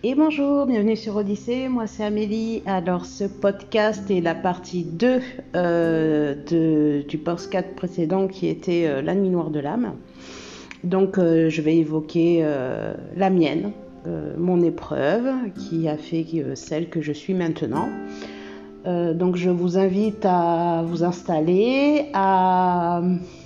Et bonjour, bienvenue sur Odyssée, moi c'est Amélie. Alors ce podcast est la partie 2 du podcast précédent qui était La nuit noire de l'âme. Donc je vais évoquer la mienne, mon épreuve qui a fait celle que je suis maintenant. Donc je vous invite à vous installer, à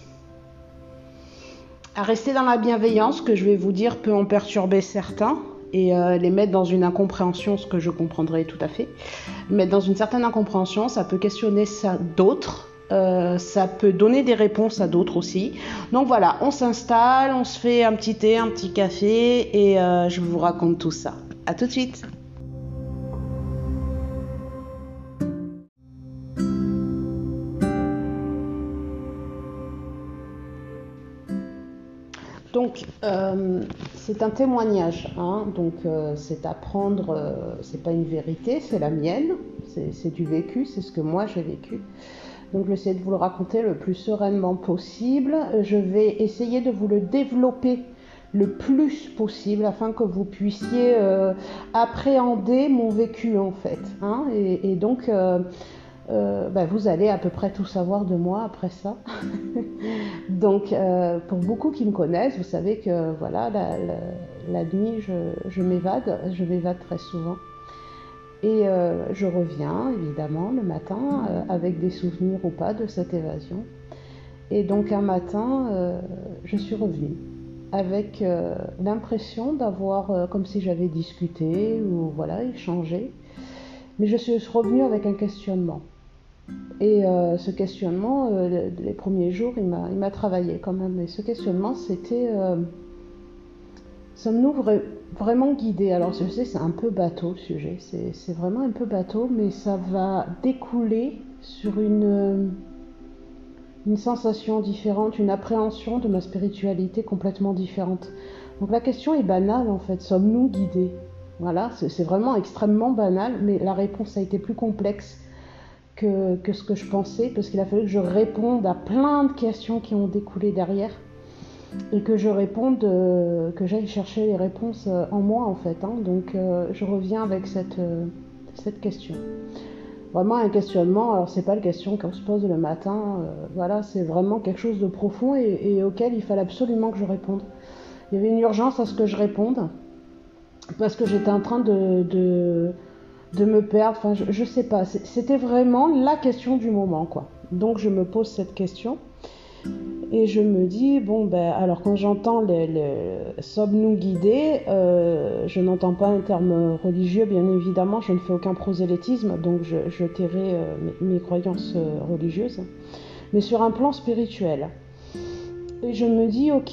rester dans la bienveillance, que je vais vous dire peut en perturber certains et les mettre dans une incompréhension, ce que je comprendrai tout à fait. Mettre dans une certaine incompréhension, ça peut questionner d'autres, ça peut donner des réponses à d'autres aussi. Donc voilà, on s'installe, on se fait un petit thé, un petit café et je vous raconte tout ça. À tout de suite. Donc, c'est un témoignage, hein, donc c'est à prendre, c'est pas une vérité, c'est la mienne, c'est du vécu, c'est ce que moi j'ai vécu. Donc, je vais essayer de vous le raconter le plus sereinement possible. Je vais essayer de vous le développer le plus possible afin que vous puissiez appréhender mon vécu en fait, hein, et donc vous allez à peu près tout savoir de moi après ça. Donc, pour beaucoup qui me connaissent, vous savez que voilà, la nuit, je m'évade très souvent. Et je reviens évidemment le matin avec des souvenirs ou pas de cette évasion. Et donc un matin, je suis revenue avec l'impression d'avoir, comme si j'avais discuté ou voilà, échangé. Mais je suis revenue avec un questionnement. Et ce questionnement, les premiers jours, il m'a travaillé quand même. Et ce questionnement, c'était sommes-nous vraiment guidés? Alors je sais, c'est un peu bateau le sujet, c'est vraiment un peu bateau, mais ça va découler sur une sensation différente, une appréhension de ma spiritualité complètement différente. Donc la question est banale en fait, sommes-nous guidés? Voilà, c'est vraiment extrêmement banal, mais la réponse a été plus complexe que ce que je pensais, parce qu'il a fallu que je réponde à plein de questions qui ont découlé derrière, et que je réponde, que j'aille chercher les réponses en moi en fait, hein. Donc je reviens avec cette question. Vraiment un questionnement, alors c'est pas le question qu'on se pose le matin, voilà, c'est vraiment quelque chose de profond et auquel il fallait absolument que je réponde. Il y avait une urgence à ce que je réponde, parce que j'étais en train de me perdre, enfin je sais pas, c'était vraiment la question du moment quoi. Donc je me pose cette question et je me dis, alors quand j'entends sommes-nous guidés, je n'entends pas un terme religieux, bien évidemment, je ne fais aucun prosélytisme, donc je tairai mes croyances religieuses, mais sur un plan spirituel. Et je me dis, ok,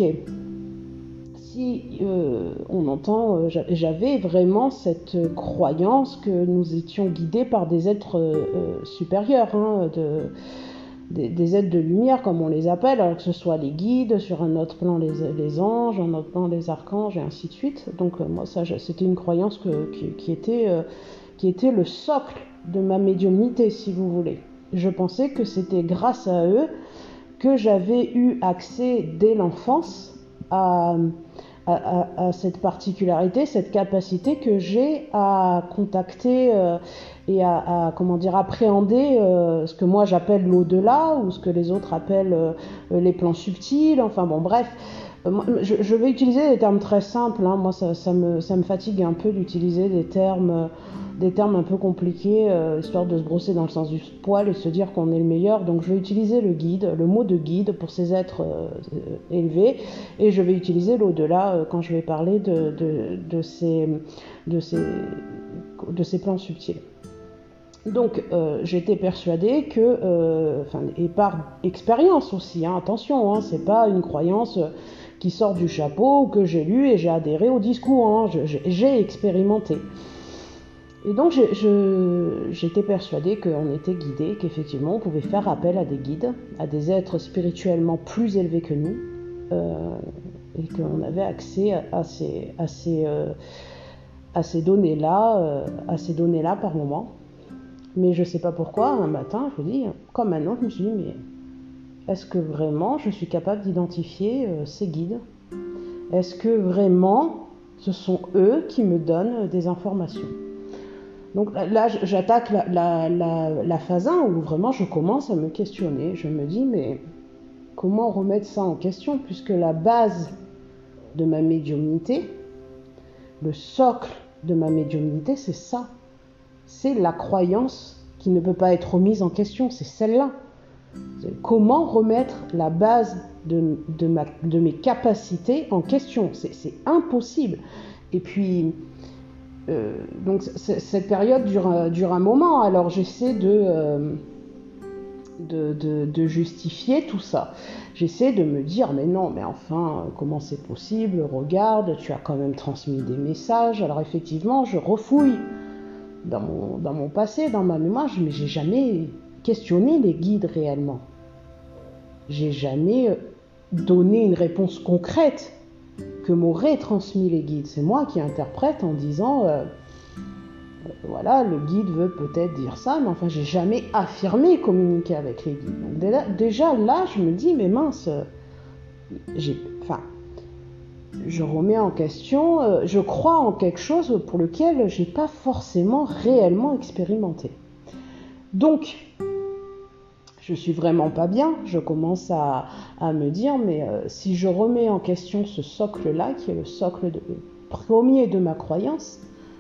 si on entend, j'avais vraiment cette croyance que nous étions guidés par des êtres supérieurs, hein, des êtres de lumière comme on les appelle, alors que ce soit les guides, sur un autre plan les anges, un autre plan les archanges et ainsi de suite. Donc moi ça c'était une croyance qui était le socle de ma médiumnité si vous voulez. Je pensais que c'était grâce à eux que j'avais eu accès dès l'enfance à cette particularité, cette capacité que j'ai à contacter et à appréhender ce que moi j'appelle l'au-delà ou ce que les autres appellent les plans subtils, enfin bon bref. Je vais utiliser des termes très simples, hein. Moi ça me fatigue un peu d'utiliser des termes un peu compliqués, histoire de se brosser dans le sens du poil et se dire qu'on est le meilleur. Donc je vais utiliser le mot de guide pour ces êtres élevés, et je vais utiliser l'au-delà quand je vais parler de ces plans subtils. Donc j'étais persuadée que, et par expérience aussi, hein, attention, hein, c'est pas une croyance qui sort du chapeau ou que j'ai lu et j'ai adhéré au discours, hein, j'ai expérimenté. Et donc j'étais persuadée qu'on était guidés, qu'effectivement on pouvait faire appel à des guides, à des êtres spirituellement plus élevés que nous, et qu'on avait accès à ces données-là par moment. Mais je ne sais pas pourquoi, un matin, je vous dis, comme maintenant, je me suis dit, mais est-ce que vraiment je suis capable d'identifier ces guides? Est-ce que vraiment Ce sont eux qui me donnent des informations. Donc là, j'attaque la phase 1 où vraiment je commence à me questionner. Je me dis, mais comment remettre ça en question, puisque la base de ma médiumnité, le socle de ma médiumnité, c'est ça. C'est la croyance qui ne peut pas être remise en question, c'est celle-là. Comment remettre la base de mes capacités en question? C'est impossible. Et puis, donc cette période dure un moment, alors j'essaie de justifier tout ça. J'essaie de me dire, mais non, mais enfin, comment c'est possible? Regarde, tu as quand même transmis des messages. Alors effectivement, je refouille dans mon passé, dans ma mémoire, mais j'ai jamais questionné les guides réellement. J'ai jamais donné une réponse concrète que m'auraient transmis les guides. C'est moi qui interprète en disant, voilà, le guide veut peut-être dire ça, mais enfin, j'ai jamais affirmé communiquer avec les guides. Donc déjà là, je me dis, mais mince, je remets en question, je crois en quelque chose pour lequel j'ai pas forcément réellement expérimenté. Donc, je suis vraiment pas bien, je commence à me dire, mais si je remets en question ce socle-là, qui est le socle premier de ma croyance,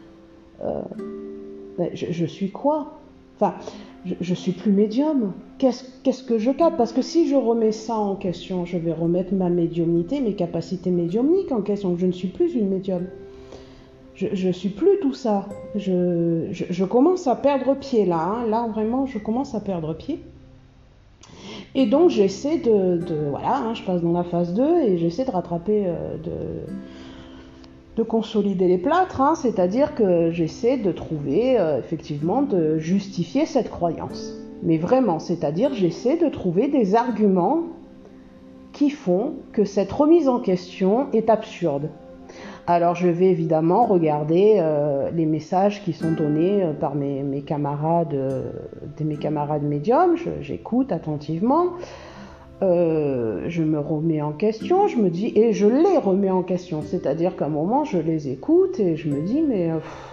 je suis quoi? Enfin, je suis plus médium. Qu'est-ce que je capte? Parce que si je remets ça en question, je vais remettre ma médiumnité, mes capacités médiumniques en question. Je ne suis plus une médium. Je suis plus tout ça. Je commence à perdre pied là. Hein. Là, vraiment, je commence à perdre pied. Et donc, j'essaie voilà, hein, je passe dans la phase 2 et j'essaie de rattraper, de consolider les plâtres, hein, c'est-à-dire que j'essaie de trouver, effectivement, de justifier cette croyance. Mais vraiment, c'est-à-dire j'essaie de trouver des arguments qui font que cette remise en question est absurde. Alors je vais évidemment regarder les messages qui sont donnés par mes camarades médiums, j'écoute attentivement, je me remets en question, je me dis, et je les remets en question, c'est-à-dire qu'à un moment je les écoute et je me dis, mais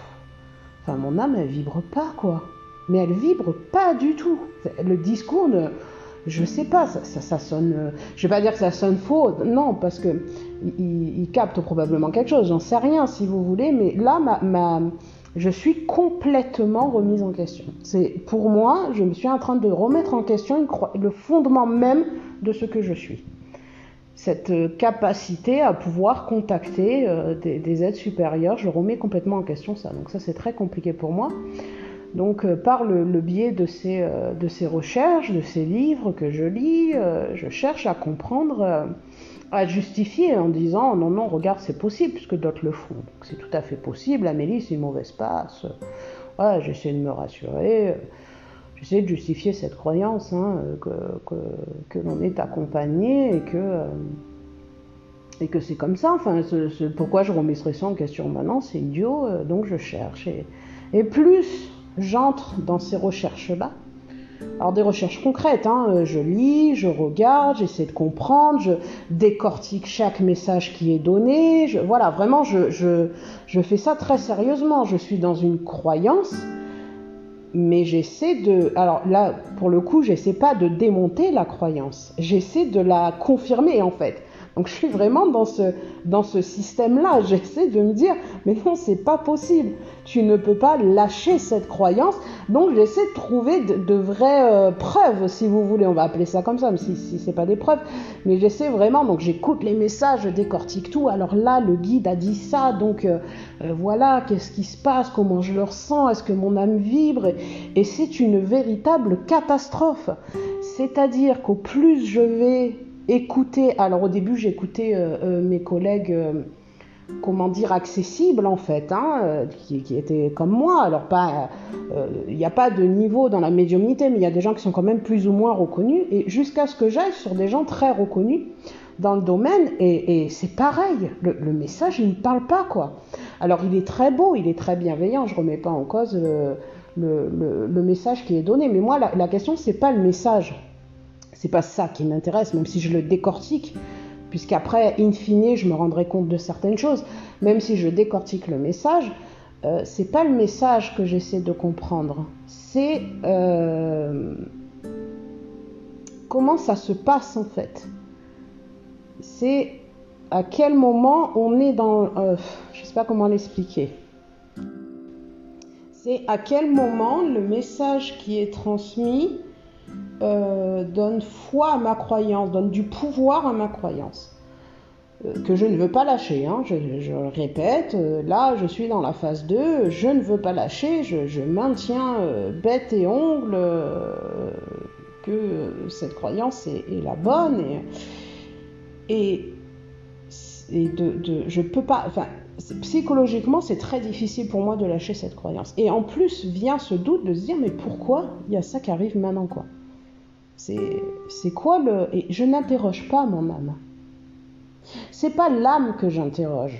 mon âme elle vibre pas quoi, mais elle vibre pas du tout, le discours je sais pas, ça sonne, je vais pas dire que ça sonne faux, non, parce que il capte probablement quelque chose, j'en sais rien si vous voulez, mais là, je suis complètement remise en question. Pour moi, je me suis en train de remettre en question le fondement même de ce que je suis. Cette capacité à pouvoir contacter des êtres supérieurs, je remets complètement en question ça. Donc ça, c'est très compliqué pour moi. Donc par le biais de ces recherches, de ces livres que je lis, je cherche à comprendre, à justifier en disant non, regarde, c'est possible puisque d'autres le font. Donc c'est tout à fait possible, Amélie, c'est une mauvaise passe. Voilà, j'essaie de me rassurer, j'essaie de justifier cette croyance hein, que l'on est accompagné et que c'est comme ça. Enfin, pourquoi je remettrais ça en question maintenant, c'est idiot, donc je cherche. Et plus j'entre dans ces recherches-là, alors des recherches concrètes, hein, je lis, je regarde, j'essaie de comprendre, je décortique chaque message qui est donné, voilà, vraiment, je fais ça très sérieusement, je suis dans une croyance, mais j'essaie alors là, pour le coup, j'essaie pas de démonter la croyance, j'essaie de la confirmer en fait. Donc je suis vraiment dans ce système-là, j'essaie de me dire, mais non, c'est pas possible, tu ne peux pas lâcher cette croyance, donc j'essaie de trouver de vraies preuves, si vous voulez, on va appeler ça comme ça, même si c'est pas des preuves, mais j'essaie vraiment, donc j'écoute les messages, je décortique tout, alors là, le guide a dit ça, donc voilà, qu'est-ce qui se passe, comment je le ressens, est-ce que mon âme vibre, et c'est une véritable catastrophe, c'est-à-dire qu'au plus je vais écouter, alors au début j'écoutais mes collègues, accessibles en fait, hein, qui étaient comme moi, alors pas, il n'y a pas de niveau dans la médiumnité, mais il y a des gens qui sont quand même plus ou moins reconnus, et jusqu'à ce que j'aille sur des gens très reconnus dans le domaine, et c'est pareil, le message il ne parle pas quoi. Alors il est très beau, il est très bienveillant, je ne remets pas en cause le message qui est donné, mais moi la question c'est pas le message. C'est pas ça qui m'intéresse, même si je le décortique, puisqu'après, in fine, je me rendrai compte de certaines choses. Même si je décortique le message, c'est pas le message que j'essaie de comprendre. C'est comment ça se passe en fait. C'est à quel moment on est dans... je sais pas comment l'expliquer. C'est à quel moment le message qui est transmis donne foi à ma croyance, donne du pouvoir à ma croyance. Que je ne veux pas lâcher, hein. Je répète, là je suis dans la phase 2, je ne veux pas lâcher, je maintiens bête et ongle que cette croyance est la bonne et je peux pas, enfin psychologiquement c'est très difficile pour moi de lâcher cette croyance. Et en plus vient ce doute de se dire mais pourquoi il y a ça qui arrive maintenant quoi. C'est quoi le... Et je n'interroge pas mon âme. C'est pas l'âme que j'interroge.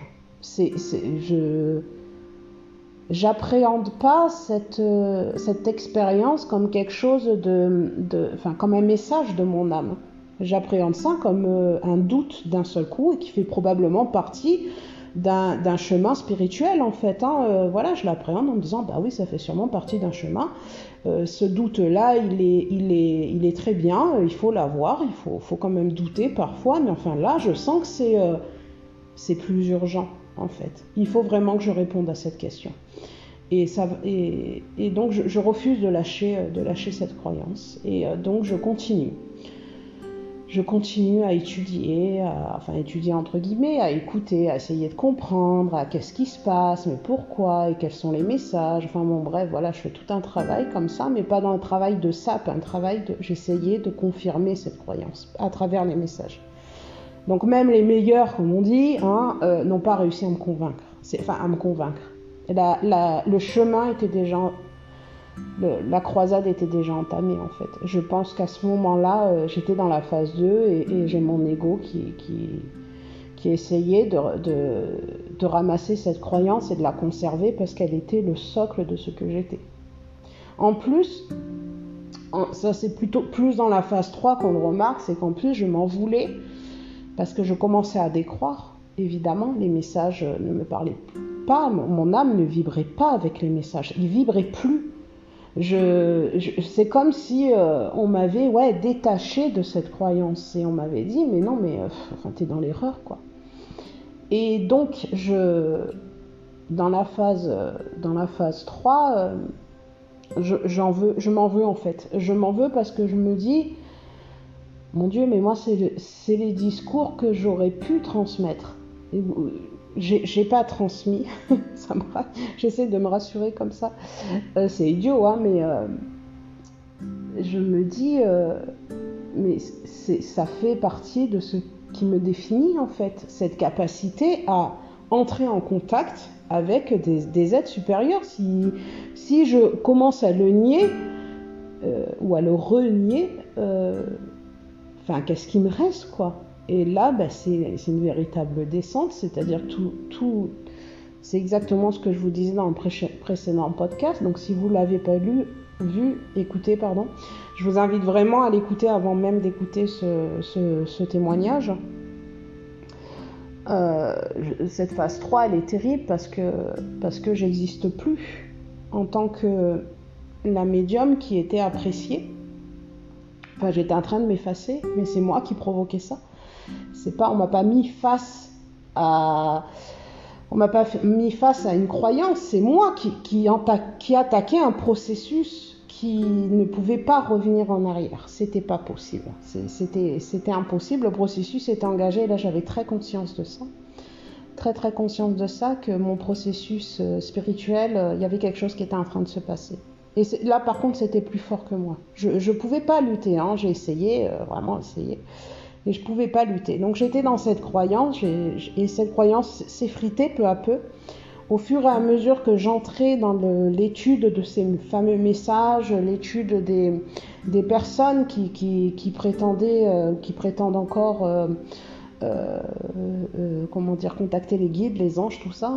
J'appréhende pas cette expérience comme quelque chose comme un message de mon âme. J'appréhende ça comme un doute d'un seul coup et qui fait probablement partie d'un chemin spirituel en fait. Voilà, je l'appréhende en me disant bah oui, ça fait sûrement partie d'un chemin. Ce doute-là, il est très bien, il faut l'avoir, il faut quand même douter parfois, mais enfin là, je sens que c'est plus urgent en fait. Il faut vraiment que je réponde à cette question. Et donc je refuse de lâcher cette croyance. Et donc je continue. Je continue à étudier, étudier entre guillemets, à écouter, à essayer de comprendre, à qu'est-ce qui se passe, mais pourquoi, et quels sont les messages. Enfin bon, bref, voilà, je fais tout un travail comme ça, mais pas dans un travail de sape, j'essayais de confirmer cette croyance à travers les messages. Donc même les meilleurs, comme on dit, n'ont pas réussi à me convaincre. Le chemin était déjà... La croisade était déjà entamée en fait. Je pense qu'à ce moment-là, j'étais dans la phase 2 et j'ai mon ego qui essayait de ramasser cette croyance et de la conserver parce qu'elle était le socle de ce que j'étais. En plus, ça c'est plutôt plus dans la phase 3 qu'on le remarque, c'est qu'en plus je m'en voulais parce que je commençais à décroire. Évidemment, les messages ne me parlaient pas, mon âme ne vibrait pas avec les messages, il vibrait plus. C'est comme si on m'avait détaché de cette croyance et on m'avait dit mais non mais t'es dans l'erreur quoi. Et donc dans la phase 3 je m'en veux en fait. Je m'en veux parce que je me dis mon Dieu mais moi c'est les discours que j'aurais pu transmettre. Et, j'ai pas transmis, j'essaie de me rassurer comme ça, c'est idiot, mais je me dis, mais ça fait partie de ce qui me définit en fait, cette capacité à entrer en contact avec des êtres supérieurs. Si je commence à le nier, ou à le renier, qu'est-ce qui me reste quoi ? Et là, c'est une véritable descente, c'est-à-dire tout, c'est exactement ce que je vous disais dans le précédent podcast. Donc, si vous ne l'avez pas écouté, je vous invite vraiment à l'écouter avant même d'écouter ce témoignage. Cette phase 3, elle est terrible parce que j'existe plus en tant que la médium qui était appréciée. J'étais en train de m'effacer, mais c'est moi qui provoquais ça. On m'a pas mis face à une croyance, c'est moi qui attaquais un processus qui ne pouvait pas revenir en arrière. C'était pas possible. C'était impossible. Le processus était engagé. Et là, j'avais très conscience de ça. Très, très conscience de ça, que mon processus spirituel, il y avait quelque chose qui était en train de se passer. Et là, par contre, c'était plus fort que moi. Je pouvais pas lutter. J'ai essayé, vraiment essayé. Et je ne pouvais pas lutter. Donc j'étais dans cette croyance, et cette croyance s'effritait peu à peu. Au fur et à mesure que j'entrais dans l'étude de ces fameux messages, l'étude des personnes qui prétendent encore contacter les guides, les anges, tout ça,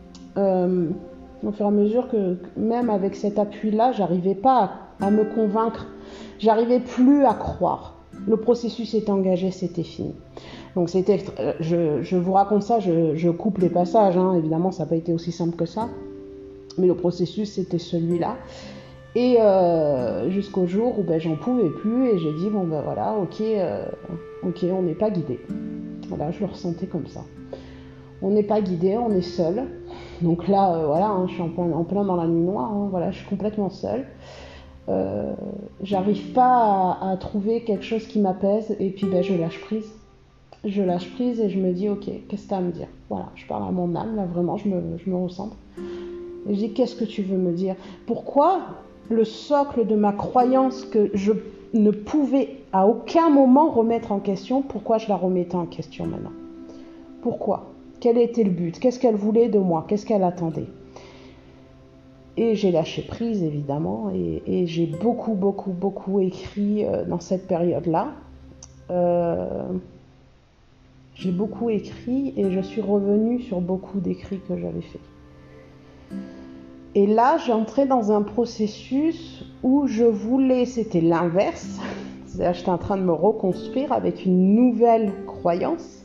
au fur et à mesure que même avec cet appui-là, j'arrivais pas à me convaincre, j'arrivais plus à croire. Le processus est engagé, c'était fini. Donc je vous raconte ça, je coupe les passages, hein. Évidemment ça n'a pas été aussi simple que ça, mais le processus c'était celui-là. Et jusqu'au jour où j'en pouvais plus et j'ai dit bon voilà, ok, on n'est pas guidé. Voilà, je le ressentais comme ça. On n'est pas guidé, on est seul. Donc là, voilà, hein, je suis en plein dans la nuit noire, hein, voilà, je suis complètement seule. J'arrive pas à trouver quelque chose qui m'apaise et puis je lâche prise. Je lâche prise et je me dis ok, qu'est-ce que tu as à me dire? Voilà, je parle à mon âme, là vraiment, je me recentre. Et je dis qu'est-ce que tu veux me dire? Pourquoi le socle de ma croyance que je ne pouvais à aucun moment remettre en question, pourquoi je la remettais en question maintenant? Pourquoi? Quel était le but? Qu'est-ce qu'elle voulait de moi? Qu'est-ce qu'elle attendait? Et j'ai lâché prise, évidemment, et j'ai beaucoup écrit dans cette période-là. J'ai beaucoup écrit et je suis revenue sur beaucoup d'écrits que j'avais faits. Et là, j'entrais dans un processus où je voulais, c'était l'inverse, c'est-à-dire j'étais en train de me reconstruire avec une nouvelle croyance.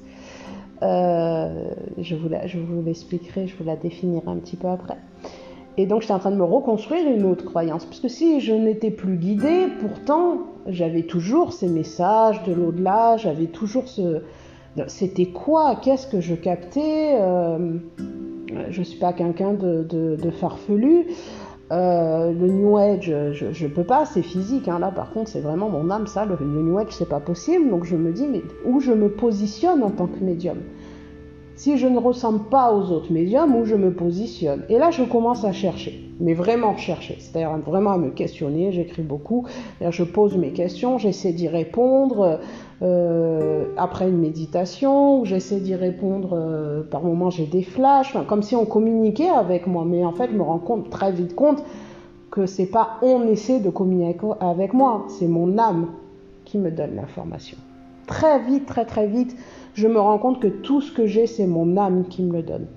Je vous l'expliquerai, je vous la définirai un petit peu après. Et donc j'étais en train de me reconstruire une autre croyance, puisque si je n'étais plus guidée, pourtant j'avais toujours ces messages de l'au-delà, j'avais toujours c'était quoi? Qu'est-ce que je captais? Je ne suis pas quelqu'un de farfelu. Le New Age, je ne peux pas, c'est physique. Hein. Là, par contre, c'est vraiment mon âme, ça. Le New Age, c'est pas possible. Donc, je me dis, mais où je me positionne en tant que médium? Si je ne ressemble pas aux autres médiums, où je me positionne? Et là, je commence à chercher, mais vraiment chercher. C'est-à-dire vraiment à me questionner. J'écris beaucoup. Je pose mes questions, j'essaie d'y répondre. Après une méditation, où j'essaie d'y répondre, par moments j'ai des flashs, comme si on communiquait avec moi, mais en fait je me rends très vite compte que c'est pas on essaie de communiquer avec moi, c'est mon âme qui me donne l'information. Très vite, je me rends compte que tout ce que j'ai, c'est mon âme qui me le donne.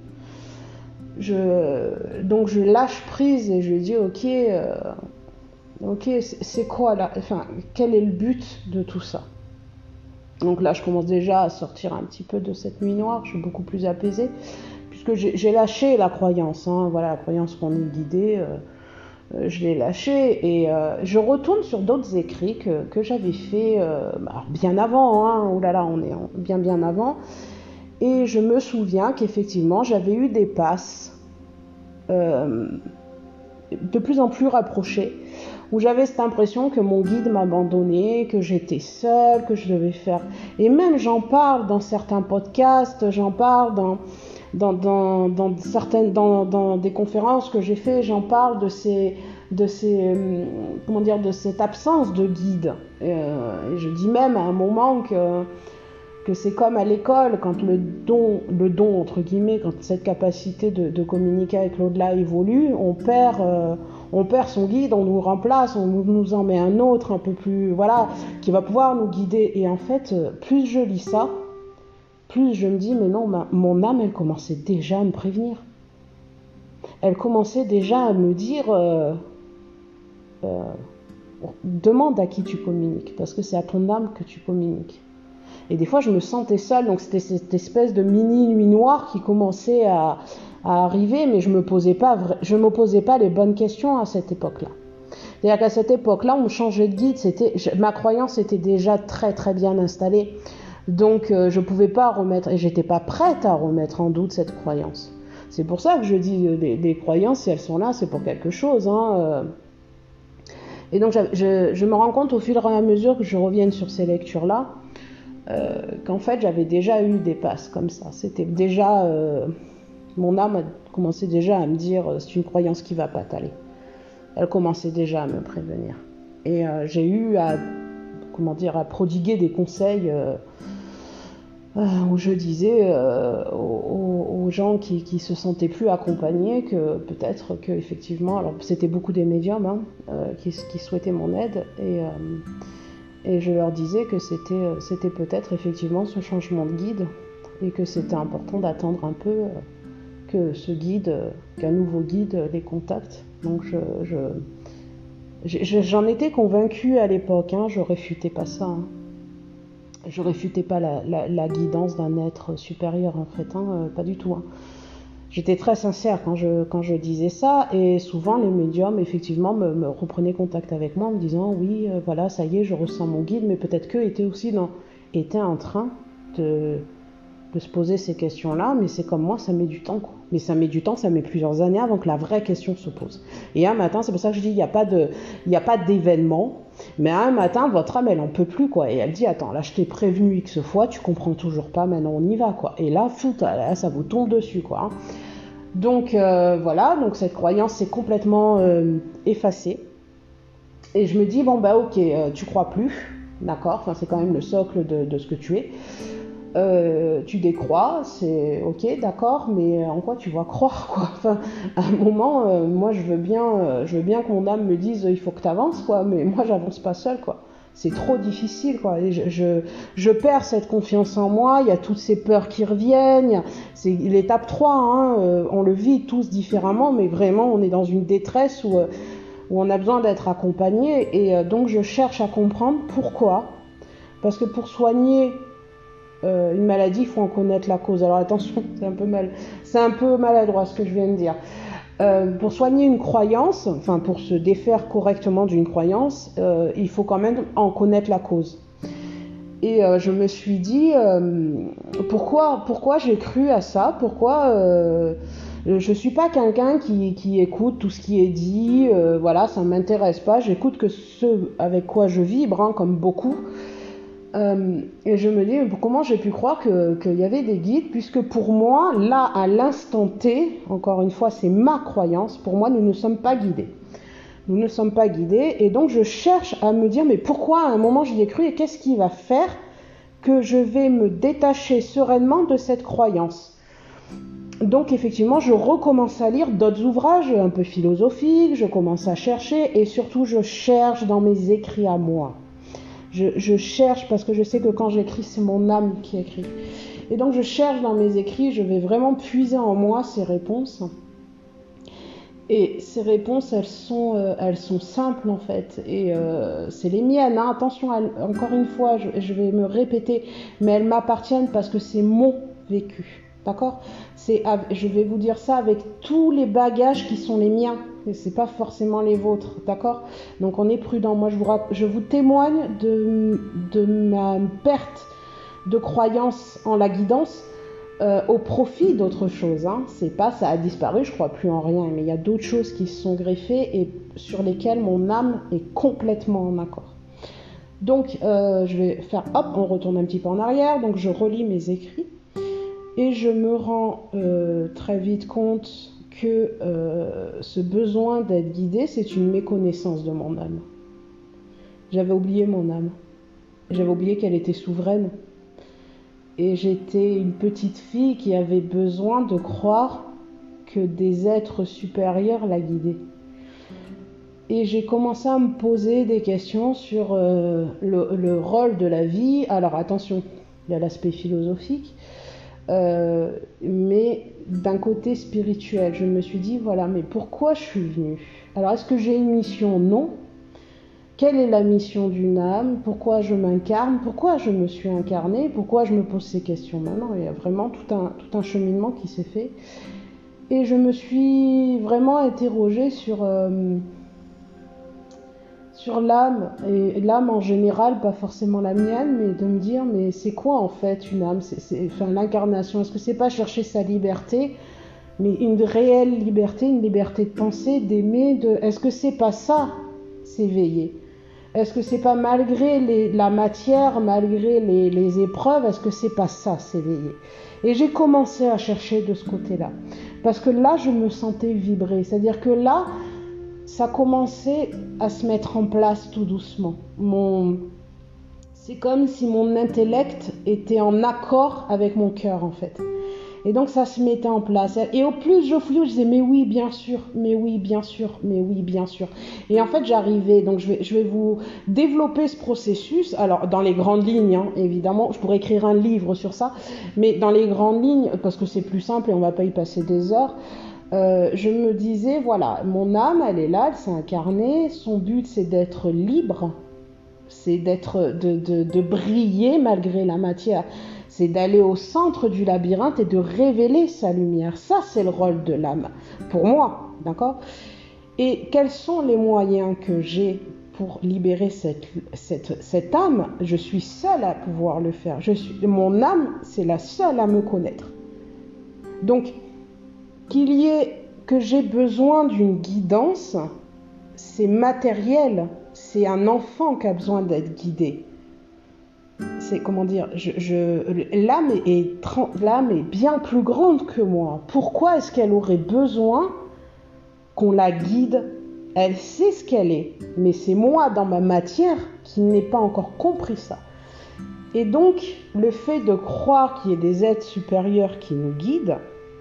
Donc je lâche prise et je dis ok, c'est quoi là, enfin, quel est le but de tout ça? Donc là, je commence déjà à sortir un petit peu de cette nuit noire, je suis beaucoup plus apaisée, puisque j'ai lâché la croyance, hein, voilà, la croyance qu'on est guidé, je l'ai lâchée, et je retourne sur d'autres écrits que j'avais fait bien avant, hein, oh là là, on est bien avant, et je me souviens qu'effectivement, j'avais eu des passes de plus en plus rapprochées, où j'avais cette impression que mon guide m'abandonnait, que j'étais seule, que je devais faire... Et même j'en parle dans certains podcasts, j'en parle dans des conférences que j'ai fait, j'en parle de cette absence de guide. Et je dis même à un moment que c'est comme à l'école, quand le don entre guillemets, quand cette capacité de communiquer avec l'au-delà évolue, on perd son guide, on nous remplace, on nous en met un autre un peu plus, voilà, qui va pouvoir nous guider. Et en fait, plus je lis ça, plus je me dis, mais non, mon âme, elle commençait déjà à me prévenir. Elle commençait déjà à me dire, demande à qui tu communiques, parce que c'est à ton âme que tu communiques. Et des fois, je me sentais seule, donc c'était cette espèce de mini nuit noire qui commençait à arriver, mais je me posais pas les bonnes questions à cette époque-là. C'est-à-dire qu'à cette époque-là, on me changeait de guide, ma croyance était déjà très très bien installée, donc je pouvais pas remettre, et j'étais pas prête à remettre en doute cette croyance. C'est pour ça que je dis les croyances, si elles sont là, c'est pour quelque chose, hein. Et donc je me rends compte au fur et à mesure que je revienne sur ces lectures-là, qu'en fait j'avais déjà eu des passes comme ça. C'était déjà, mon âme a commencé déjà à me dire c'est une croyance qui va pas t'aller. Elle commençait déjà à me prévenir. Et j'ai eu à prodiguer des conseils où je disais aux gens qui se sentaient plus accompagnés que peut-être que effectivement, alors c'était beaucoup des médiums hein, qui souhaitaient mon aide et je leur disais que c'était peut-être effectivement ce changement de guide et que c'était important d'attendre un peu que qu'un nouveau guide les contacte. Donc j'en étais convaincue à l'époque, hein, je réfutais pas ça. Hein. Je réfutais pas la guidance d'un être supérieur en fait, hein, pas du tout. Hein. J'étais très sincère quand je disais ça et souvent les médiums effectivement me reprenaient contact avec moi en me disant oui voilà ça y est je ressens mon guide mais peut-être qu'eux étaient en train de, de se poser ces questions-là mais c'est comme moi ça met du temps quoi. Mais ça met du temps, ça met plusieurs années avant que la vraie question se pose. Et un matin, c'est pour ça que je dis il n'y a pas d'événement, mais un matin votre âme elle en peut plus quoi et elle dit attends là je t'ai prévenu X fois, tu comprends toujours pas, maintenant on y va quoi. Et là, là ça vous tombe dessus quoi. Hein. Donc voilà, donc cette croyance s'est complètement effacée. Et je me dis, bon bah ok, tu crois plus, d'accord, enfin, c'est quand même le socle de ce que tu es. Tu décrois, c'est ok, d'accord, mais en quoi tu vas croire quoi. Enfin, à un moment, moi je veux bien que mon âme me dise il faut que tu avances quoi, mais moi j'avance pas seule quoi. C'est trop difficile quoi. Et je perds cette confiance en moi, il y a toutes ces peurs qui reviennent, c'est l'étape 3, hein, on le vit tous différemment, mais vraiment on est dans une détresse où on a besoin d'être accompagné et donc je cherche à comprendre pourquoi. Parce que pour soigner une maladie, il faut en connaître la cause. Alors attention, c'est un peu maladroit ce que je viens de dire. Pour soigner une croyance, enfin pour se défaire correctement d'une croyance, il faut quand même en connaître la cause. Et je me suis dit, pourquoi j'ai cru à ça? Pourquoi je suis pas quelqu'un qui écoute tout ce qui est dit, voilà, ça m'intéresse pas. J'écoute que ce avec quoi je vibre, hein, comme beaucoup. Et je me dis, comment j'ai pu croire qu'il y avait des guides, puisque pour moi, là, à l'instant T, encore une fois, c'est ma croyance, pour moi, nous ne sommes pas guidés. Nous ne sommes pas guidés, et donc je cherche à me dire, mais pourquoi à un moment j'y ai cru, et qu'est-ce qui va faire que je vais me détacher sereinement de cette croyance? Donc effectivement, je recommence à lire d'autres ouvrages un peu philosophiques, je commence à chercher, et surtout je cherche dans mes écrits à moi. Je cherche parce que je sais que quand j'écris, c'est mon âme qui écrit. Et donc je cherche dans mes écrits, je vais vraiment puiser en moi ces réponses. Et ces réponses, elles sont simples en fait. Et c'est les miennes. Hein. Attention, encore une fois, je vais me répéter, mais elles m'appartiennent parce que c'est mon vécu. D'accord ? Je vais vous dire ça avec tous les bagages qui sont les miens. Et c'est pas forcément les vôtres, d'accord? Donc on est prudent. Moi, je vous témoigne de ma perte de croyance en la guidance au profit d'autre chose. Hein. C'est pas, ça a disparu, je crois plus en rien, mais il y a d'autres choses qui se sont greffées et sur lesquelles mon âme est complètement en accord. Donc je vais faire, hop, on retourne un petit peu en arrière. Donc je relis mes écrits et je me rends très vite compte que ce besoin d'être guidé, c'est une méconnaissance de mon âme. J'avais oublié mon âme. J'avais oublié qu'elle était souveraine. Et j'étais une petite fille qui avait besoin de croire que des êtres supérieurs la guidaient. Et j'ai commencé à me poser des questions sur le rôle de la vie. Alors attention, il y a l'aspect philosophique. Mais d'un côté spirituel, je me suis dit, voilà, mais pourquoi je suis venue? Alors, est-ce que j'ai une mission? Non. Quelle est la mission d'une âme? Pourquoi je m'incarne? Pourquoi je me suis incarnée? Pourquoi je me pose ces questions maintenant? Il y a vraiment tout un cheminement qui s'est fait. Et je me suis vraiment interrogée sur l'âme, et l'âme en général, pas forcément la mienne, mais de me dire, mais c'est quoi en fait une âme? Enfin, l'incarnation, est-ce que c'est pas chercher sa liberté, mais une réelle liberté, une liberté de penser, d'aimer, est-ce que c'est pas ça, s'éveiller? Est-ce que c'est pas malgré la matière, malgré les épreuves, est-ce que c'est pas ça, s'éveiller? Et j'ai commencé à chercher de ce côté-là, parce que là, je me sentais vibrer, c'est-à-dire que là, ça commençait à se mettre en place tout doucement. C'est comme si mon intellect était en accord avec mon cœur en fait. Et donc ça se mettait en place. Et au plus je fouillais, je disais mais oui bien sûr, mais oui bien sûr, mais oui bien sûr. Et en fait j'arrivais, donc je vais vous développer ce processus. Alors dans les grandes lignes, hein, évidemment, je pourrais écrire un livre sur ça, mais dans les grandes lignes, parce que c'est plus simple et on ne va pas y passer des heures. Je me disais, voilà, mon âme, elle est là, elle s'est incarnée, son but c'est d'être libre, c'est de briller malgré la matière. C'est d'aller au centre du labyrinthe et de révéler sa lumière. Ça, c'est le rôle de l'âme, pour moi, d'accord ? Et quels sont les moyens que j'ai pour libérer cette âme ? Je suis seule à pouvoir le faire. Mon âme, c'est la seule à me connaître. Donc, que j'ai besoin d'une guidance, c'est matériel. C'est un enfant qui a besoin d'être guidé. C'est, comment dire, l'âme est bien plus grande que moi. Pourquoi est-ce qu'elle aurait besoin qu'on la guide ? Elle sait ce qu'elle est, mais c'est moi, dans ma matière, qui n'ai pas encore compris ça. Et donc, le fait de croire qu'il y ait des êtres supérieurs qui nous guident,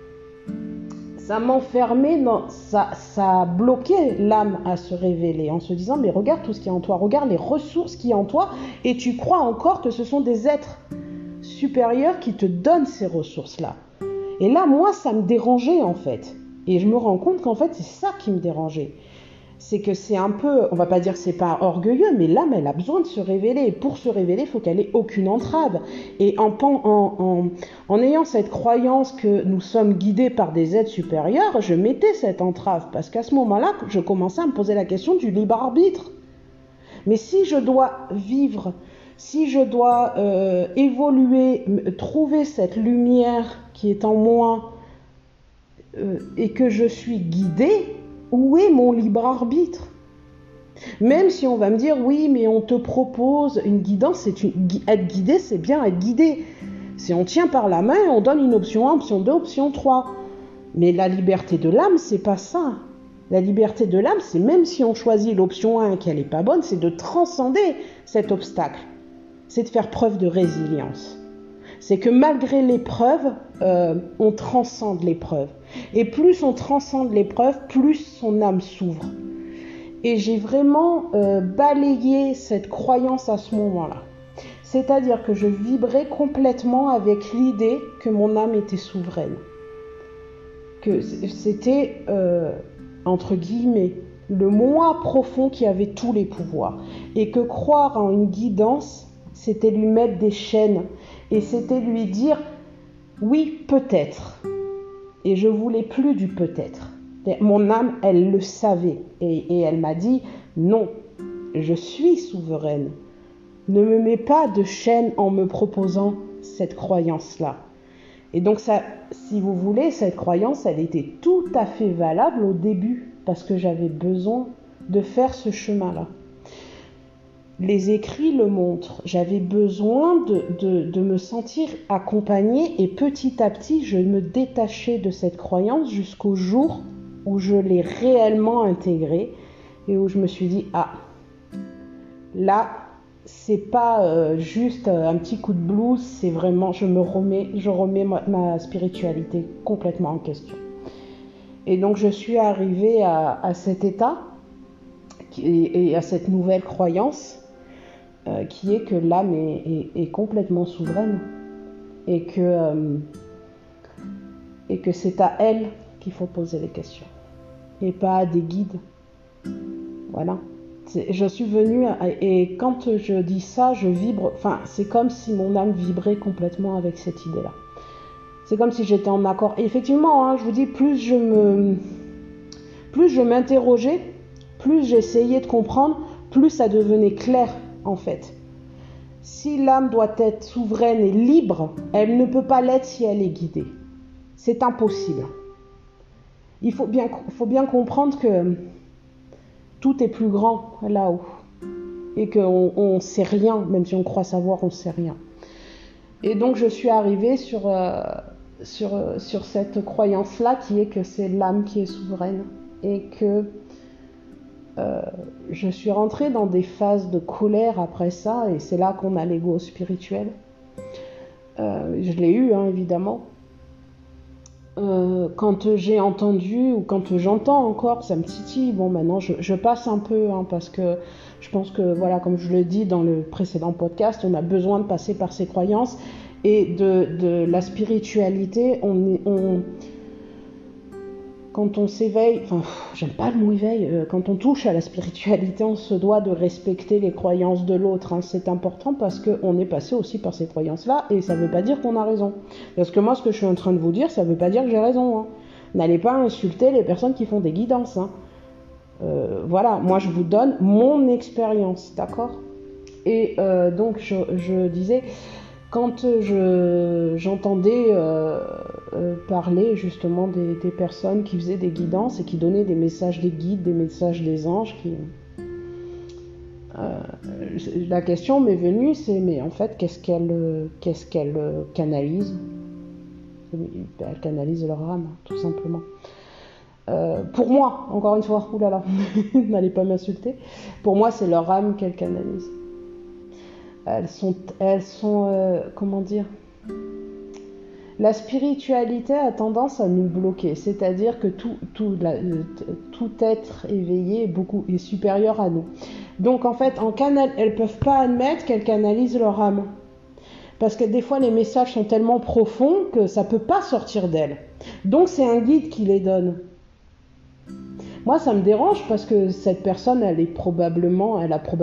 ça m'enfermait, ça a bloqué l'âme à se révéler, en se disant, mais regarde tout ce qui est en toi, regarde les ressources qui sont en toi, et tu crois encore que ce sont des êtres supérieurs qui te donnent ces ressources-là. Et là, moi, ça me dérangeait, en fait. Et je me rends compte qu'en fait, c'est ça qui me dérangeait. C'est que c'est un peu, on va pas dire que c'est pas orgueilleux, mais l'âme, elle a besoin de se révéler. Et pour se révéler, il faut qu'elle ait aucune entrave. Et en ayant cette croyance que nous sommes guidés par des êtres supérieurs, je mettais cette entrave. Parce qu'à ce moment-là, je commençais à me poser la question du libre arbitre. Mais si je dois vivre, si je dois évoluer, trouver cette lumière qui est en moi, et que je suis guidée, où est mon libre arbitre ? Même si on va me dire, oui, mais on te propose une guidance, être guidé, c'est bien être guidé. Si on tient par la main, on donne une option 1, option 2, option 3. Mais la liberté de l'âme, c'est pas ça. La liberté de l'âme, c'est même si on choisit l'option 1 et qu'elle n'est pas bonne, c'est de transcender cet obstacle. C'est de faire preuve de résilience. C'est que malgré l'épreuve, on transcende l'épreuve. Et plus on transcende l'épreuve, plus son âme s'ouvre. Et j'ai vraiment balayé cette croyance à ce moment-là. C'est-à-dire que je vibrais complètement avec l'idée que mon âme était souveraine. Que c'était, entre guillemets, le moi profond qui avait tous les pouvoirs. Et que croire en une guidance, c'était lui mettre des chaînes. Et c'était lui dire, oui, peut-être. Et je voulais plus du peut-être. Mon âme, elle le savait. Et elle m'a dit, non, je suis souveraine. Ne me mets pas de chaîne en me proposant cette croyance-là. Et donc, ça, si vous voulez, cette croyance, elle était tout à fait valable au début, parce que j'avais besoin de faire ce chemin-là. Les écrits le montrent. J'avais besoin de me sentir accompagnée et petit à petit, je me détachais de cette croyance jusqu'au jour où je l'ai réellement intégrée et où je me suis dit, ah, là, c'est pas juste un petit coup de blues, c'est vraiment, je remets ma spiritualité complètement en question. Et donc, je suis arrivée à cet état et à cette nouvelle croyance qui est que l'âme est complètement souveraine et que c'est à elle qu'il faut poser les questions et pas à des guides. Voilà. Je suis venue et quand je dis ça, je vibre, enfin c'est comme si mon âme vibrait complètement avec cette idée-là. C'est comme si j'étais en accord. Et effectivement, hein, je vous dis, plus je m'interrogeais, plus j'essayais de comprendre, plus ça devenait clair en fait. Si l'âme doit être souveraine et libre, elle ne peut pas l'être si elle est guidée. C'est impossible. Il faut bien comprendre que tout est plus grand là-haut et qu'on ne sait rien, même si on croit savoir, on ne sait rien. Et donc je suis arrivée sur cette croyance-là qui est que c'est l'âme qui est souveraine et que je suis rentrée dans des phases de colère après ça et c'est là qu'on a l'ego spirituel. Je l'ai eu, hein, évidemment. Quand j'ai entendu ou quand j'entends encore, ça me titille. Bon, maintenant je passe un peu hein, parce que je pense que, voilà, comme je le dis dans le précédent podcast, on a besoin de passer par ces croyances et de la spiritualité. quand on s'éveille, enfin, j'aime pas le mot éveil, quand on touche à la spiritualité, on se doit de respecter les croyances de l'autre. Hein. C'est important parce qu'on est passé aussi par ces croyances-là et ça veut pas dire qu'on a raison. Parce que moi, ce que je suis en train de vous dire, ça veut pas dire que j'ai raison. Hein. N'allez pas insulter les personnes qui font des guidances. Hein. Voilà, moi je vous donne mon expérience, d'accord ? Et donc je disais, quand j'entendais parler justement des personnes qui faisaient des guidances et qui donnaient des messages des guides, des messages des anges, la question m'est venue, c'est mais en fait qu'est-ce qu'elles canalisent ? Elles canalisent leur âme, tout simplement. Pour moi, encore une fois, oulala, n'allez pas m'insulter, pour moi c'est leur âme qu'elles canalisent. Elles sont comment dire, la spiritualité a tendance à nous bloquer, c'est-à-dire que tout être éveillé est supérieur à nous. Donc en fait, elles peuvent pas admettre qu'elles canalisent leur âme. Parce que des fois, les messages sont tellement profonds que ça peut pas sortir d'elles. Donc c'est un guide qui les donne. Moi, ça me dérange parce que cette personne, elle est probablement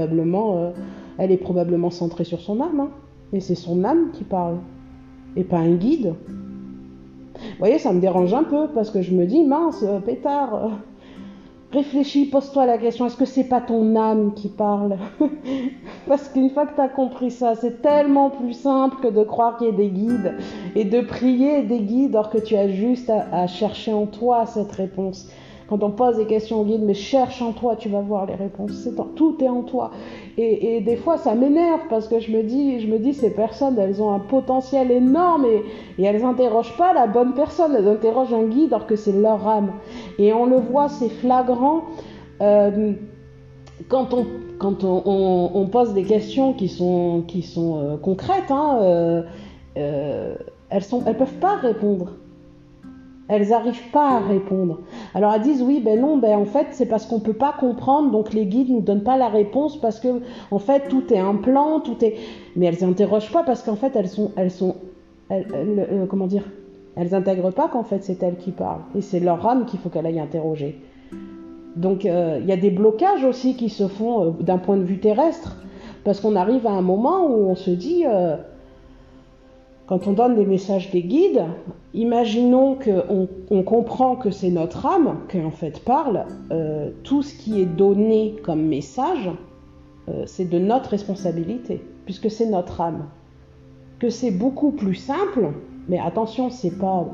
centrée sur son âme. Hein. Et c'est son âme qui parle. Et pas un guide. Vous voyez, ça me dérange un peu parce que je me dis, mince, pétard, réfléchis, pose-toi la question, est-ce que c'est pas ton âme qui parle ? Parce qu'une fois que tu as compris ça, c'est tellement plus simple que de croire qu'il y a des guides et de prier des guides alors que tu as juste à chercher en toi cette réponse. Quand on pose des questions au guide, mais cherche en toi, tu vas voir les réponses. Tout est en toi. Et des fois, ça m'énerve parce que je me dis, ces personnes, elles ont un potentiel énorme et elles n'interrogent pas la bonne personne, elles interrogent un guide alors que c'est leur âme. Et on le voit, c'est flagrant quand on pose des questions qui sont concrètes. Hein, elles peuvent pas répondre. Elles n'arrivent pas à répondre. Alors elles disent oui, ben non, ben en fait c'est parce qu'on peut pas comprendre, donc les guides nous donnent pas la réponse parce que en fait tout est un plan, mais elles n'interrogent pas parce qu'en fait comment dire, elles intègrent pas qu'en fait c'est elles qui parlent et c'est leur âme qu'il faut qu'elle aille interroger. Donc il y a des blocages aussi qui se font d'un point de vue terrestre parce qu'on arrive à un moment où on se dit quand on donne des messages des guides, imaginons qu'on comprend que c'est notre âme qui en fait parle, tout ce qui est donné comme message, c'est de notre responsabilité, puisque c'est notre âme. Que c'est beaucoup plus simple, mais attention, c'est pas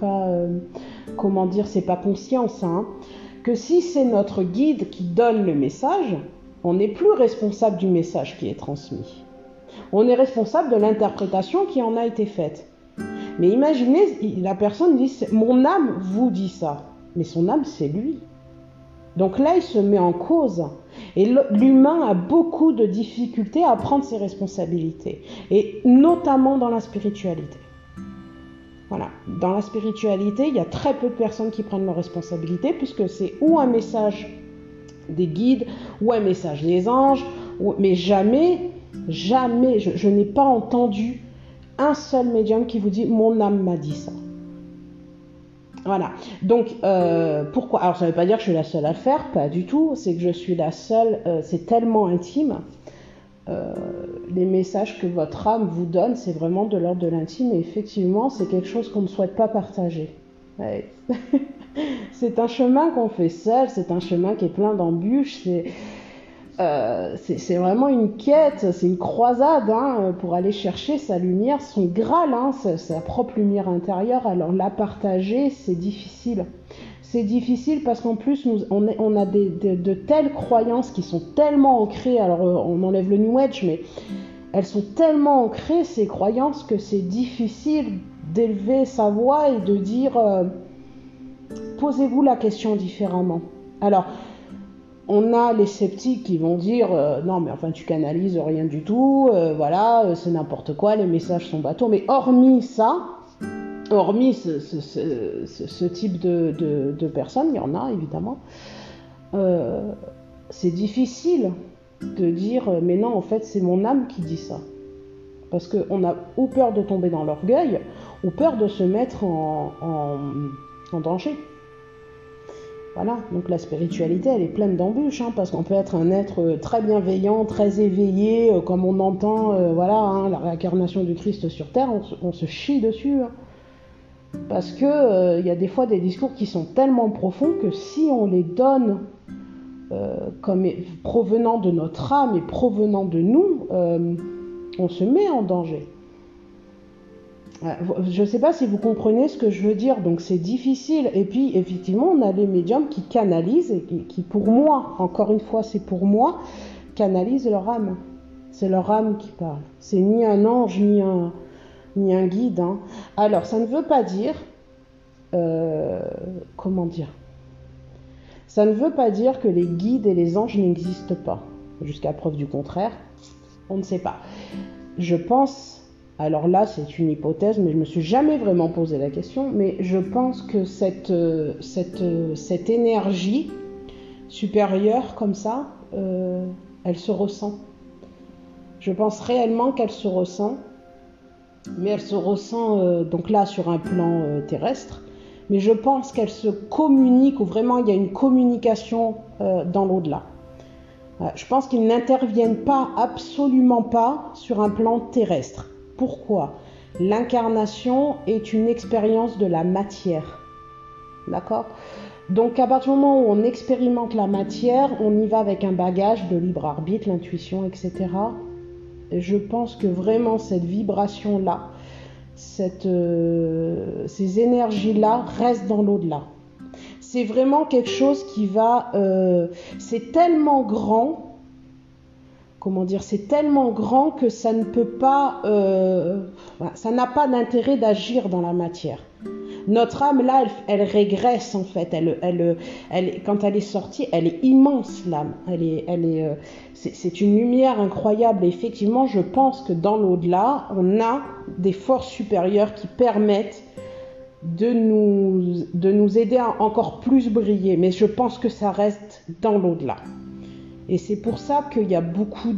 conscience, hein, que si c'est notre guide qui donne le message, on n'est plus responsable du message qui est transmis. On est responsable de l'interprétation qui en a été faite. Mais imaginez, la personne dit « mon âme vous dit ça ». Mais son âme, c'est lui. Donc là, il se met en cause. Et l'humain a beaucoup de difficultés à prendre ses responsabilités. Et notamment dans la spiritualité. Voilà. Dans la spiritualité, il y a très peu de personnes qui prennent leurs responsabilités, puisque c'est ou un message des guides, ou un message des anges, mais jamais, je n'ai pas entendu un seul médium qui vous dit « mon âme m'a dit ça ». Voilà. Donc, pourquoi ? Alors, ça ne veut pas dire que je suis la seule à le faire, pas du tout. C'est que je suis la seule, c'est tellement intime. Les messages que votre âme vous donne, c'est vraiment de l'ordre de l'intime. Et effectivement, c'est quelque chose qu'on ne souhaite pas partager. Ouais. C'est un chemin qu'on fait seul, c'est un chemin qui est plein d'embûches. C'est vraiment une quête, c'est une croisade hein, pour aller chercher sa lumière, son Graal, hein, sa propre lumière intérieure. Alors la partager, c'est difficile. C'est difficile parce qu'en plus, on a de telles croyances qui sont tellement ancrées. Alors on enlève le New Age, mais elles sont tellement ancrées, ces croyances, que c'est difficile d'élever sa voix et de dire posez-vous la question différemment. Alors, on a les sceptiques qui vont dire non mais enfin tu canalises rien du tout, voilà, c'est n'importe quoi, les messages sont bateaux. Mais hormis ça, hormis ce type de personnes, il y en a évidemment, c'est difficile de dire mais non en fait c'est mon âme qui dit ça. Parce qu'on a ou peur de tomber dans l'orgueil, ou peur de se mettre en danger. Voilà, donc la spiritualité, elle est pleine d'embûches, hein, parce qu'on peut être un être très bienveillant, très éveillé, comme on entend, voilà, hein, la réincarnation du Christ sur Terre, on se chie dessus. Hein, parce que y a des fois des discours qui sont tellement profonds que si on les donne comme provenant de notre âme et provenant de nous, on se met en danger. Je ne sais pas si vous comprenez ce que je veux dire, donc c'est difficile. Et puis, effectivement, on a les médiums qui canalisent et qui, pour moi, encore une fois, c'est pour moi, canalisent leur âme. C'est leur âme qui parle. C'est ni un ange, ni un guide. Hein. Alors, ça ne veut pas dire... comment dire ? Ça ne veut pas dire que les guides et les anges n'existent pas. Jusqu'à preuve du contraire, on ne sait pas. Je pense... Alors là, c'est une hypothèse, mais je ne me suis jamais vraiment posé la question. Mais je pense que cette énergie supérieure, comme ça, elle se ressent. Je pense réellement qu'elle se ressent. Mais elle se ressent, donc là, sur un plan terrestre. Mais je pense qu'elle se communique, ou vraiment il y a une communication dans l'au-delà. Je pense qu'ils n'interviennent pas, absolument pas, sur un plan terrestre. Pourquoi ? L'incarnation est une expérience de la matière. D'accord ? Donc à partir du moment où on expérimente la matière, on y va avec un bagage de libre arbitre, l'intuition, etc. Et je pense que vraiment cette vibration-là, ces énergies-là restent dans l'au-delà. C'est vraiment quelque chose qui va... c'est tellement grand... Comment dire, c'est tellement grand que ça ne peut pas, ça n'a pas d'intérêt d'agir dans la matière. Notre âme là, elle régresse en fait. Quand elle est sortie, elle est immense l'âme. C'est une lumière incroyable. Et effectivement, je pense que dans l'au-delà, on a des forces supérieures qui permettent de nous aider à encore plus briller. Mais je pense que ça reste dans l'au-delà. Et c'est pour ça qu'il y a beaucoup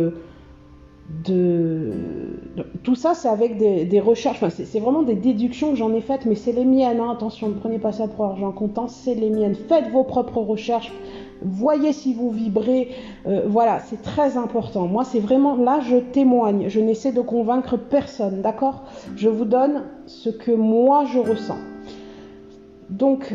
tout ça, c'est avec des recherches, enfin, c'est vraiment des déductions que j'en ai faites, mais c'est les miennes, hein. Attention, ne prenez pas ça pour argent comptant, c'est les miennes. Faites vos propres recherches, voyez si vous vibrez, voilà, c'est très important. Moi, c'est vraiment, là, je témoigne, je n'essaie de convaincre personne, d'accord ? Je vous donne ce que moi, je ressens. Donc,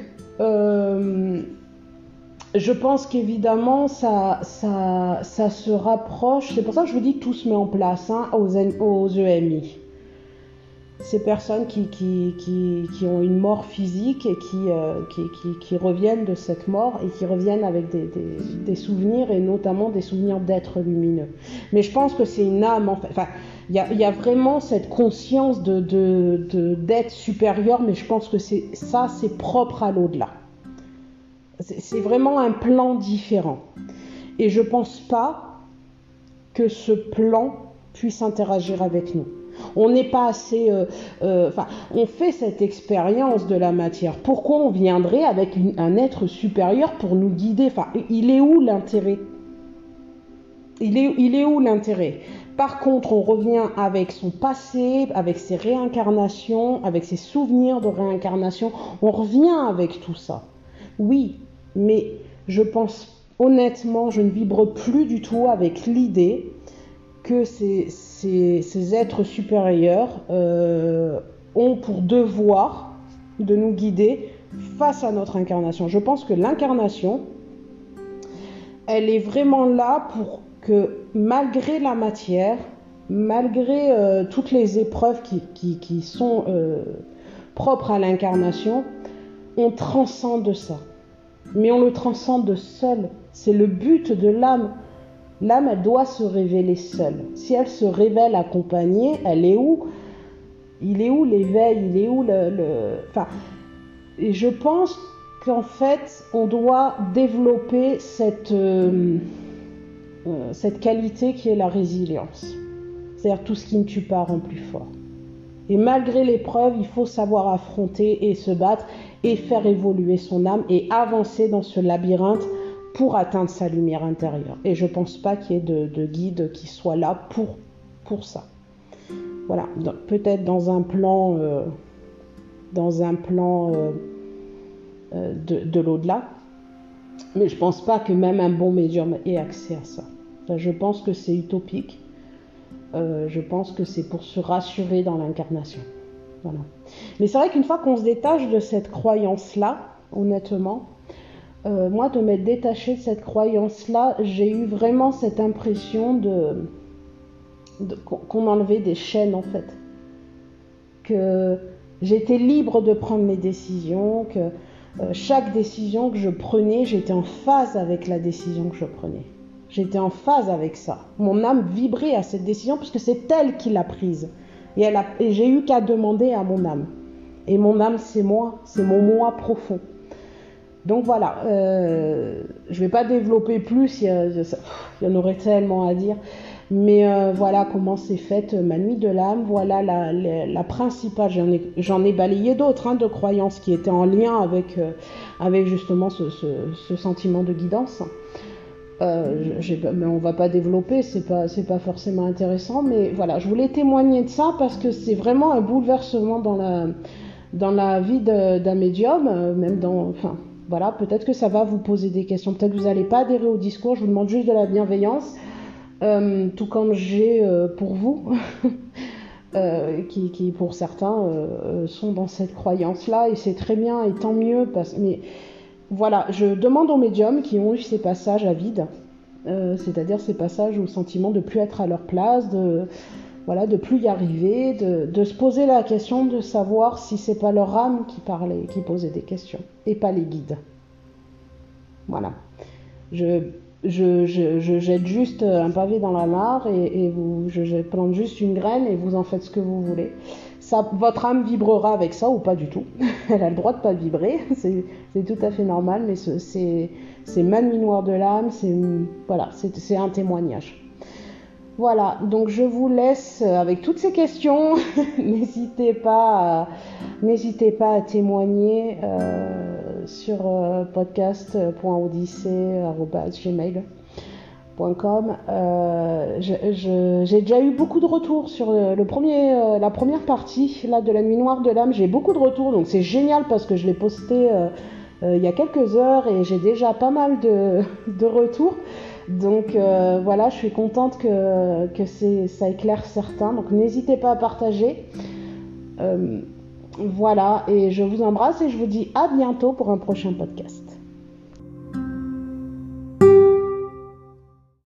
je pense qu'évidemment, ça se rapproche. C'est pour ça que je vous dis que tout se met en place, hein, aux EMI. Ces personnes qui ont une mort physique et qui reviennent de cette mort et qui reviennent avec des souvenirs et notamment des souvenirs d'êtres lumineux. Mais je pense que c'est une âme, en fait. Enfin, il y a vraiment cette conscience d'être supérieur, mais je pense que c'est propre à l'au-delà. C'est vraiment un plan différent. Et je ne pense pas que ce plan puisse interagir avec nous. On n'est pas assez... on fait cette expérience de la matière. Pourquoi on viendrait avec un être supérieur pour nous guider ? Enfin, il est où l'intérêt ? Il est où l'intérêt ? Par contre, on revient avec son passé, avec ses réincarnations, avec ses souvenirs de réincarnation. On revient avec tout ça. Oui, mais je pense honnêtement, je ne vibre plus du tout avec l'idée que ces êtres supérieurs ont pour devoir de nous guider face à notre incarnation. Je pense que l'incarnation, elle est vraiment là pour que malgré la matière, malgré toutes les épreuves qui sont propres à l'incarnation, on transcende ça. Mais on le transcende seul. C'est le but de l'âme. L'âme, elle doit se révéler seule. Si elle se révèle accompagnée, elle est où ? Il est où l'éveil ? Il est où Enfin, et je pense qu'en fait, on doit développer cette qualité qui est la résilience. C'est-à-dire tout ce qui ne tue pas rend plus fort. Et malgré l'épreuve, il faut savoir affronter et se battre et faire évoluer son âme et avancer dans ce labyrinthe pour atteindre sa lumière intérieure. Et je ne pense pas qu'il y ait de guide qui soit là pour ça. Voilà, donc, peut-être dans un plan de l'au-delà, Mais je pense pas que même un bon médium ait accès à ça. Enfin, je pense que c'est utopique. Je pense que c'est pour se rassurer dans l'incarnation. Voilà. Mais c'est vrai qu'une fois qu'on se détache de cette croyance-là, honnêtement, moi, de m'être détachée de cette croyance-là, j'ai eu vraiment cette impression qu'on enlevait des chaînes, en fait. Que j'étais libre de prendre mes décisions, que chaque décision que je prenais, j'étais en phase avec la décision que je prenais. J'étais en phase avec ça. Mon âme vibrait à cette décision puisque c'est elle qui l'a prise. Et j'ai eu qu'à demander à mon âme. Et mon âme, c'est moi, c'est mon moi profond. Donc voilà, je vais pas développer plus, il y en aurait tellement à dire. Mais voilà comment s'est faite ma nuit de l'âme. Voilà la principale. J'en ai balayé d'autres de croyances qui étaient en lien avec justement ce sentiment de guidance. Mais on va pas développer, c'est pas forcément intéressant. Mais voilà, je voulais témoigner de ça parce que c'est vraiment un bouleversement dans la vie d'un médium, enfin voilà, peut-être que ça va vous poser des questions. Peut-être que vous n'allez pas adhérer au discours. Je vous demande juste de la bienveillance. Tout comme j'ai pour vous, qui pour certains sont dans cette croyance-là, et c'est très bien, et tant mieux, mais voilà, je demande aux médiums qui ont eu ces passages à vide, c'est-à-dire ces passages au sentiment de plus être à leur place, de plus y arriver, de se poser la question de savoir si c'est pas leur âme qui parlait, qui posait des questions, et pas les guides. Voilà. Je jette juste un pavé dans la mare je plante juste une graine et vous en faites ce que vous voulez. Ça, votre âme vibrera avec ça ou pas du tout. Elle a le droit de pas vibrer, c'est tout à fait normal, mais c'est ma nuit noire de l'âme, c'est un témoignage. Voilà, donc je vous laisse avec toutes ces questions. N'hésitez pas à témoigner sur podcast.odyssée@gmail.com. J'ai déjà eu beaucoup de retours sur la première partie là, de la nuit noire de l'âme. J'ai beaucoup de retours, donc c'est génial parce que je l'ai posté il y a quelques heures et j'ai déjà pas mal de retours. Donc voilà, je suis contente que ça éclaire certains. Donc n'hésitez pas à partager. Voilà, et je vous embrasse et je vous dis à bientôt pour un prochain podcast.